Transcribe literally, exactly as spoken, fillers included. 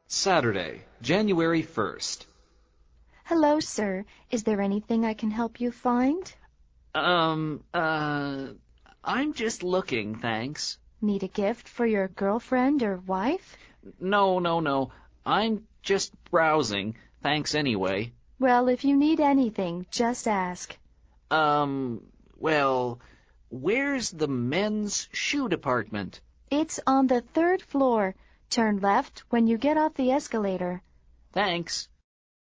Saturday, January first. Hello, sir. Is there anything I can help you find? Um, uh, I'm just looking, thanks. Need a gift for your girlfriend or wife? No, no, no. I'm just browsing, thanks anyway. Well, if you need anything, just ask. Um, well, where's the men's shoe department? It's on the third floor. Turn left when you get off the escalator. Thanks.